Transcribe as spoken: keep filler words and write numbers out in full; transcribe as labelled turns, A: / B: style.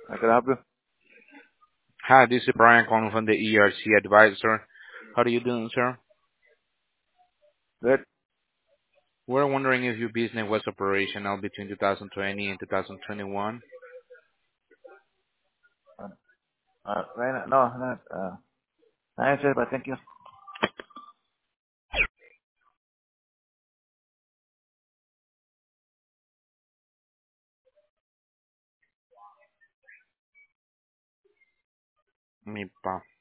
A: I can help you.
B: Hi, this is Brian calling from the E R C Advisor. How are you doing, sir?
A: Good.
B: We're wondering if your business was operational between two thousand twenty and two thousand twenty-one.
A: Uh, uh, right now, no, not, uh, I answered, but thank you.
B: Mi pa.